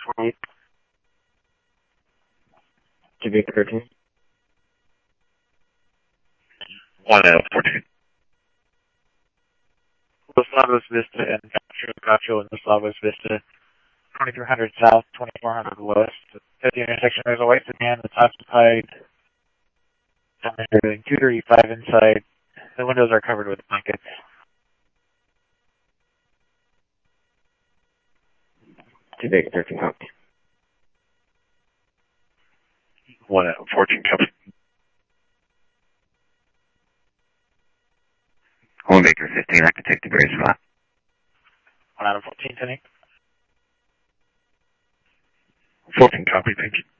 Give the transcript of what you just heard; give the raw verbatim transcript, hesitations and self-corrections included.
twenty-eight. Quebec thirteen. one out of fourteen. Los Lagos Vista and Cacho, Cacho and Los Lagos Vista, twenty-three hundred south, twenty-four hundred west. At the intersection, there's a white sedan that's occupied. two thirty-five inside. The windows are covered with blankets. Quebec thirteen copy. one out of fourteen copy. Home Baker fifteen, I can take the gray spot. one out of fourteen, Tony. fourteen copy, thank you.